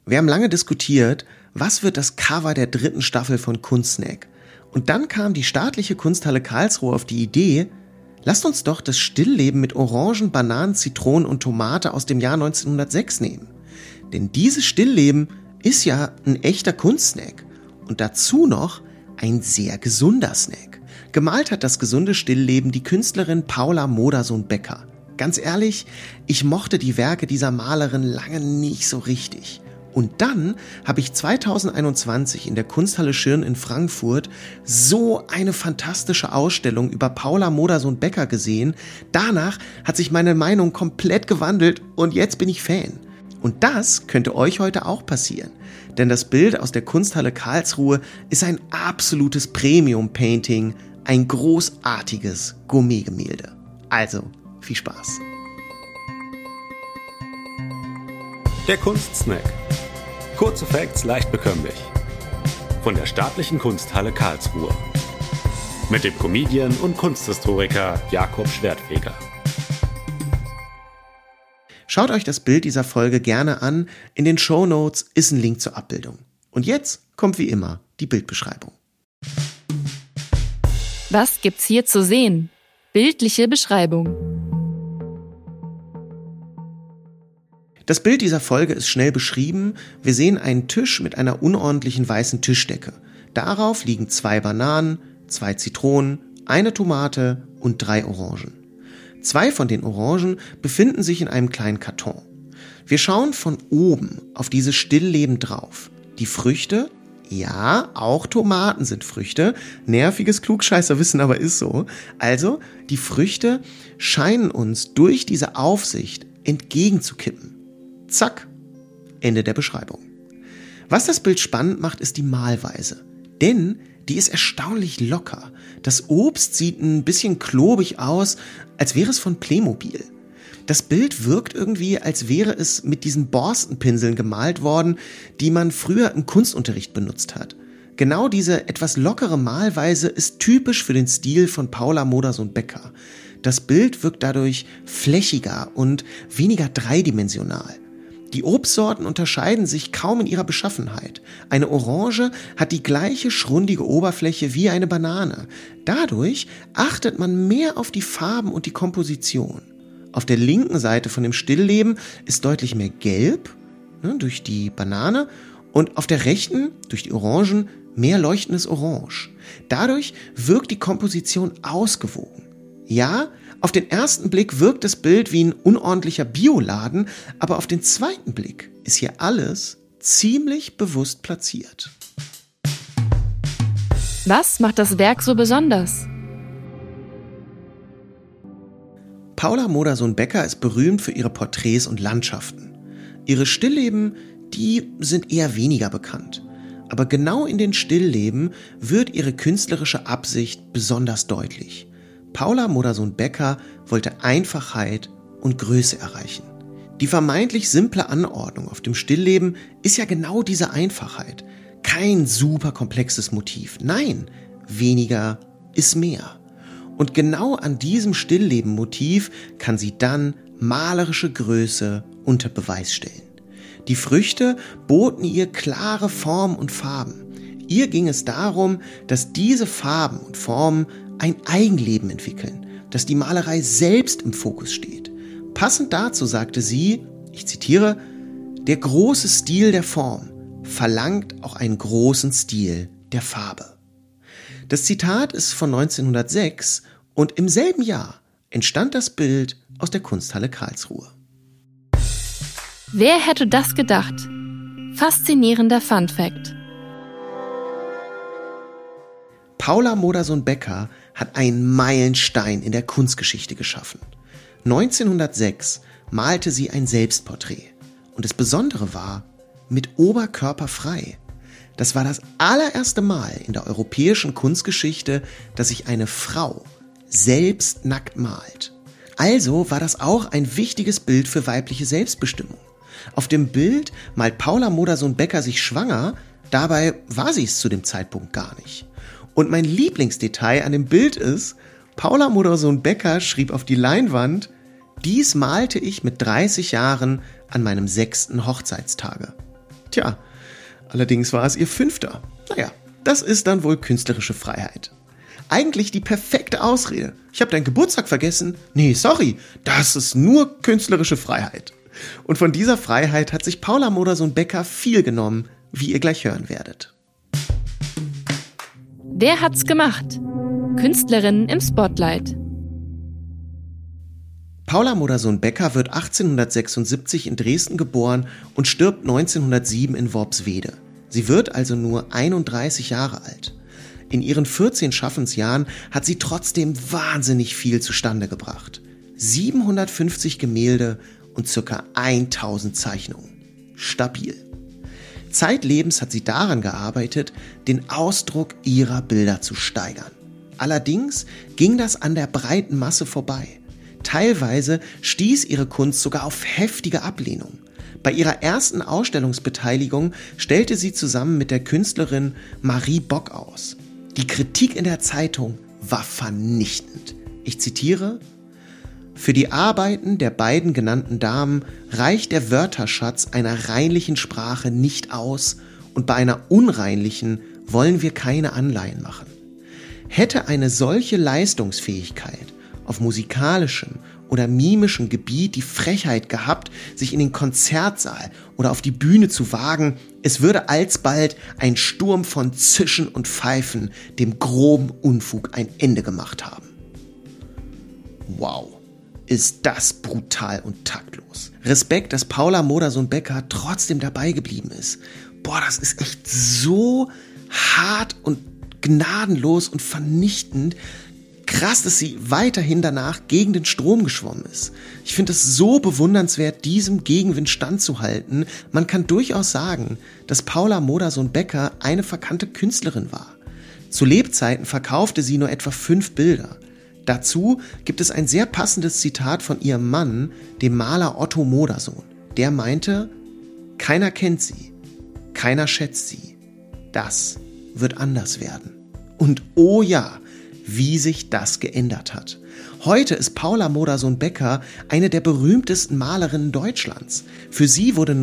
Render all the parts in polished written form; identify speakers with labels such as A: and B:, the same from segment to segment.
A: Wir haben lange diskutiert, was wird das Cover der 3. Staffel von Kunstsnack? Und dann kam die staatliche Kunsthalle Karlsruhe auf die Idee, lasst uns doch das Stillleben mit Orangen, Bananen, Zitronen und Tomate aus dem Jahr 1906 nehmen. Denn dieses Stillleben ist ja ein echter Kunstsnack. Und dazu noch ein sehr gesunder Snack. Gemalt hat das gesunde Stillleben die Künstlerin Paula Modersohn-Becker. Ganz ehrlich, ich mochte die Werke dieser Malerin lange nicht so richtig. Und dann habe ich 2021 in der Kunsthalle Schirn in Frankfurt so eine fantastische Ausstellung über Paula Modersohn-Becker gesehen. Danach hat sich meine Meinung komplett gewandelt und jetzt bin ich Fan. Und das könnte euch heute auch passieren. Denn das Bild aus der Kunsthalle Karlsruhe ist ein absolutes Premium-Painting, ein großartiges Gourmet-Gemälde. Also, viel Spaß.
B: Der Kunstsnack. Kurze Facts leicht bekömmlich. Von der Staatlichen Kunsthalle Karlsruhe. Mit dem Comedian und Kunsthistoriker Jakob Schwertfeger.
A: Schaut euch das Bild dieser Folge gerne an. In den Shownotes ist ein Link zur Abbildung. Und jetzt kommt wie immer die Bildbeschreibung.
C: Was gibt's hier zu sehen? Bildliche Beschreibung.
A: Das Bild dieser Folge ist schnell beschrieben. Wir sehen einen Tisch mit einer unordentlichen weißen Tischdecke. Darauf liegen 2 Bananen, 2 Zitronen, 1 Tomate und 3 Orangen. 2 von den Orangen befinden sich in einem kleinen Karton. Wir schauen von oben auf dieses Stillleben drauf. Die Früchte, ja, auch Tomaten sind Früchte. Nerviges Klugscheißerwissen, aber ist so. Also, die Früchte scheinen uns durch diese Aufsicht entgegenzukippen. Zack, Ende der Beschreibung. Was das Bild spannend macht, ist die Malweise. Denn die ist erstaunlich locker. Das Obst sieht ein bisschen klobig aus, als wäre es von Playmobil. Das Bild wirkt irgendwie, als wäre es mit diesen Borstenpinseln gemalt worden, die man früher im Kunstunterricht benutzt hat. Genau diese etwas lockere Malweise ist typisch für den Stil von Paula Modersohn-Becker. Das Bild wirkt dadurch flächiger und weniger dreidimensional. Die Obstsorten unterscheiden sich kaum in ihrer Beschaffenheit. Eine Orange hat die gleiche schrundige Oberfläche wie eine Banane. Dadurch achtet man mehr auf die Farben und die Komposition. Auf der linken Seite von dem Stillleben ist deutlich mehr Gelb, durch die Banane, und auf der rechten, durch die Orangen, mehr leuchtendes Orange. Dadurch wirkt die Komposition ausgewogen. Ja, auf den ersten Blick wirkt das Bild wie ein unordentlicher Bioladen, aber auf den zweiten Blick ist hier alles ziemlich bewusst platziert.
C: Was macht das Werk so besonders?
A: Paula Modersohn-Becker ist berühmt für ihre Porträts und Landschaften. Ihre Stillleben, die sind eher weniger bekannt. Aber genau in den Stillleben wird ihre künstlerische Absicht besonders deutlich. Paula Modersohn-Becker wollte Einfachheit und Größe erreichen. Die vermeintlich simple Anordnung auf dem Stillleben ist ja genau diese Einfachheit. Kein super komplexes Motiv. Nein, weniger ist mehr. Und genau an diesem Stillleben-Motiv kann sie dann malerische Größe unter Beweis stellen. Die Früchte boten ihr klare Form und Farben. Ihr ging es darum, dass diese Farben und Formen ein Eigenleben entwickeln, dass die Malerei selbst im Fokus steht. Passend dazu sagte sie, ich zitiere, der große Stil der Form verlangt auch einen großen Stil der Farbe. Das Zitat ist von 1906 und im selben Jahr entstand das Bild aus der Kunsthalle Karlsruhe.
C: Wer hätte das gedacht? Faszinierender Funfact.
A: Paula Modersohn-Becker hat einen Meilenstein in der Kunstgeschichte geschaffen. 1906 malte sie ein Selbstporträt. Und das Besondere war, mit Oberkörper frei. Das war das allererste Mal in der europäischen Kunstgeschichte, dass sich eine Frau selbst nackt malt. Also war das auch ein wichtiges Bild für weibliche Selbstbestimmung. Auf dem Bild malt Paula Modersohn-Becker sich schwanger, dabei war sie es zu dem Zeitpunkt gar nicht. Und mein Lieblingsdetail an dem Bild ist, Paula Modersohn-Becker schrieb auf die Leinwand, dies malte ich mit 30 Jahren an meinem 6. Hochzeitstage. Tja, allerdings war es ihr 5. Naja, das ist dann wohl künstlerische Freiheit. Eigentlich die perfekte Ausrede. Ich habe deinen Geburtstag vergessen. Nee, sorry, das ist nur künstlerische Freiheit. Und von dieser Freiheit hat sich Paula Modersohn-Becker viel genommen, wie ihr gleich hören werdet.
C: Wer hat's gemacht? Künstlerinnen im Spotlight.
A: Paula Modersohn-Becker wird 1876 in Dresden geboren und stirbt 1907 in Worpswede. Sie wird also nur 31 Jahre alt. In ihren 14 Schaffensjahren hat sie trotzdem wahnsinnig viel zustande gebracht. 750 Gemälde und ca. 1000 Zeichnungen. Stabil. Zeitlebens hat sie daran gearbeitet, den Ausdruck ihrer Bilder zu steigern. Allerdings ging das an der breiten Masse vorbei. Teilweise stieß ihre Kunst sogar auf heftige Ablehnung. Bei ihrer ersten Ausstellungsbeteiligung stellte sie zusammen mit der Künstlerin Marie Bock aus. Die Kritik in der Zeitung war vernichtend. Ich zitiere: Für die Arbeiten der beiden genannten Damen reicht der Wörterschatz einer reinlichen Sprache nicht aus und bei einer unreinlichen wollen wir keine Anleihen machen. Hätte eine solche Leistungsfähigkeit auf musikalischem oder mimischem Gebiet die Frechheit gehabt, sich in den Konzertsaal oder auf die Bühne zu wagen, es würde alsbald ein Sturm von Zischen und Pfeifen dem groben Unfug ein Ende gemacht haben. Wow, ist das brutal und taktlos. Respekt, dass Paula Modersohn-Becker trotzdem dabei geblieben ist. Boah, das ist echt so hart und gnadenlos und vernichtend. Krass, dass sie weiterhin danach gegen den Strom geschwommen ist. Ich finde es so bewundernswert, diesem Gegenwind standzuhalten. Man kann durchaus sagen, dass Paula Modersohn-Becker eine verkannte Künstlerin war. Zu Lebzeiten verkaufte sie nur etwa 5 Bilder. Dazu gibt es ein sehr passendes Zitat von ihrem Mann, dem Maler Otto Modersohn. Der meinte: Keiner kennt sie, keiner schätzt sie. Das wird anders werden. Und oh ja, wie sich das geändert hat. Heute ist Paula Modersohn-Becker eine der berühmtesten Malerinnen Deutschlands. Für sie wurde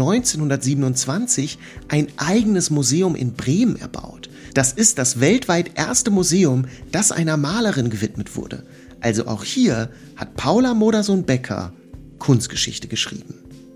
A: 1927 ein eigenes Museum in Bremen erbaut. Das ist das weltweit erste Museum, das einer Malerin gewidmet wurde. Also auch hier hat Paula Modersohn-Becker Kunstgeschichte geschrieben.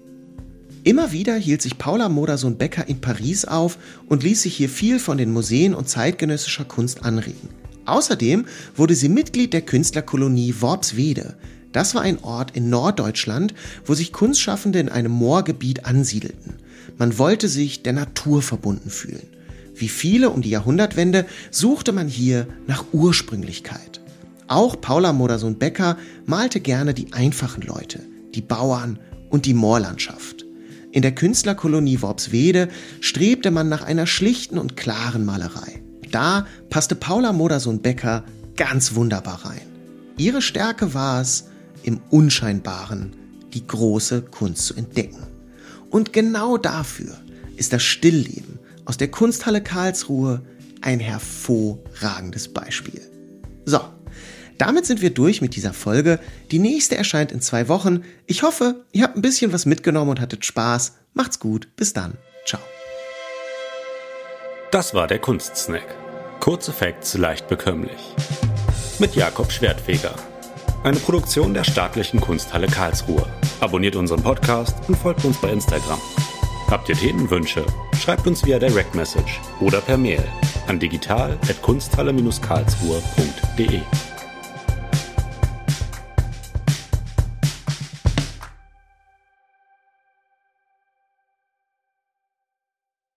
A: Immer wieder hielt sich Paula Modersohn-Becker in Paris auf und ließ sich hier viel von den Museen und zeitgenössischer Kunst anregen. Außerdem wurde sie Mitglied der Künstlerkolonie Worpswede. Das war ein Ort in Norddeutschland, wo sich Kunstschaffende in einem Moorgebiet ansiedelten. Man wollte sich der Natur verbunden fühlen. Wie viele um die Jahrhundertwende suchte man hier nach Ursprünglichkeit. Auch Paula Modersohn-Becker malte gerne die einfachen Leute, die Bauern und die Moorlandschaft. In der Künstlerkolonie Worpswede strebte man nach einer schlichten und klaren Malerei. Da passte Paula Modersohn-Becker ganz wunderbar rein. Ihre Stärke war es, im Unscheinbaren die große Kunst zu entdecken. Und genau dafür ist das Stillleben aus der Kunsthalle Karlsruhe ein hervorragendes Beispiel. So, damit sind wir durch mit dieser Folge. Die nächste erscheint in 2 Wochen. Ich hoffe, ihr habt ein bisschen was mitgenommen und hattet Spaß. Macht's gut, bis dann. Ciao.
B: Das war der Kunstsnack. Kurze Facts leicht bekömmlich. Mit Jakob Schwertfeger. Eine Produktion der Staatlichen Kunsthalle Karlsruhe. Abonniert unseren Podcast und folgt uns bei Instagram. Habt ihr Themenwünsche? Schreibt uns via Direct Message oder per Mail an digital@kunsthalle-karlsruhe.de.